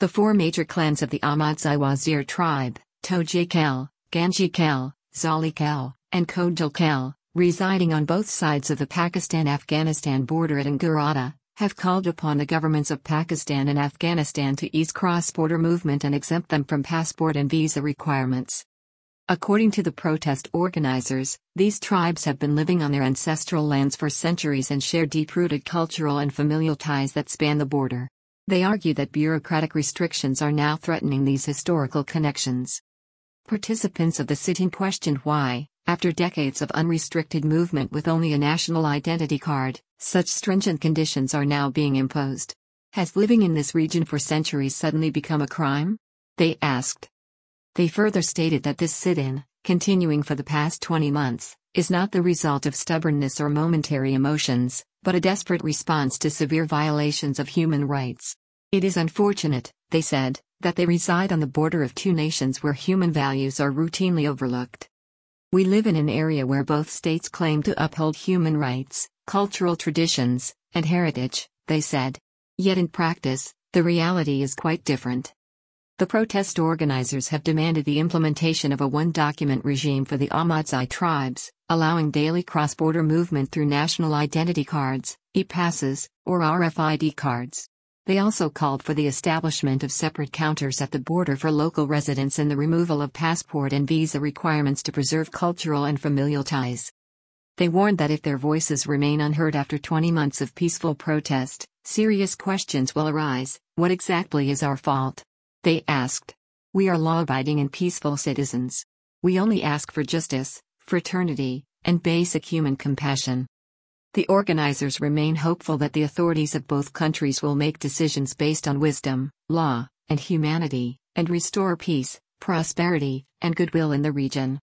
The four major clans of the Ahmadzai Wazir tribe, Tojikel, Ganjikel, Zalikel, and Kodjalkel, residing on both sides of the Pakistan-Afghanistan border at Angurata, have called upon the governments of Pakistan and Afghanistan to ease cross-border movement and exempt them from passport and visa requirements. According to the protest organizers, these tribes have been living on their ancestral lands for centuries and share deep-rooted cultural and familial ties that span the border. They argue that bureaucratic restrictions are now threatening these historical connections. Participants of the sit-in questioned why, after decades of unrestricted movement with only a national identity card, such stringent conditions are now being imposed. Has living in this region for centuries suddenly become a crime? They asked. They further stated that this sit-in, continuing for the past 20 months, is not the result of stubbornness or momentary emotions, but a desperate response to severe violations of human rights. It is unfortunate, they said, that they reside on the border of two nations where human values are routinely overlooked. We live in an area where both states claim to uphold human rights, cultural traditions, and heritage, they said. Yet in practice, the reality is quite different. The protest organizers have demanded the implementation of a one-document regime for the Ahmadzai tribes, allowing daily cross-border movement through national identity cards, e-passes, or RFID cards. They also called for the establishment of separate counters at the border for local residents and the removal of passport and visa requirements to preserve cultural and familial ties. They warned that if their voices remain unheard after 20 months of peaceful protest, serious questions will arise. What exactly is our fault? They asked. We are law-abiding and peaceful citizens. We only ask for justice, fraternity, and basic human compassion. The organizers remain hopeful that the authorities of both countries will make decisions based on wisdom, law, and humanity, and restore peace, prosperity, and goodwill in the region.